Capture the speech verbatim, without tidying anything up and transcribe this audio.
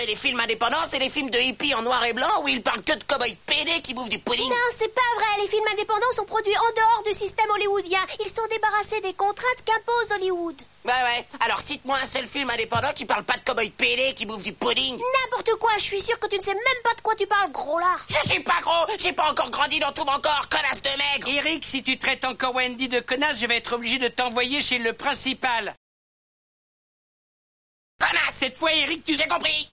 les films indépendants, c'est les films de hippies en noir et blanc où ils parlent que de cow-boys pédés qui bouffent du pudding. Non, c'est pas vrai. Les films indépendants sont produits en dehors du système hollywoodien. Ils sont débarrassés des contraintes qu'impose Hollywood. Ouais, ouais. Alors cite-moi un seul film indépendant qui parle pas de cow-boys pédés qui bouffent du pudding. N'importe quoi. Je suis sûre que tu ne sais même pas de quoi tu parles, gros lard. Je suis pas gros. J'ai pas encore grandi dans tout mon corps, connasse de maigre. Eric, si tu traites encore Wendy de connasse, je vais être obligé de t'envoyer chez le principal. Connasse. Cette fois, Eric, tu... J'ai compris.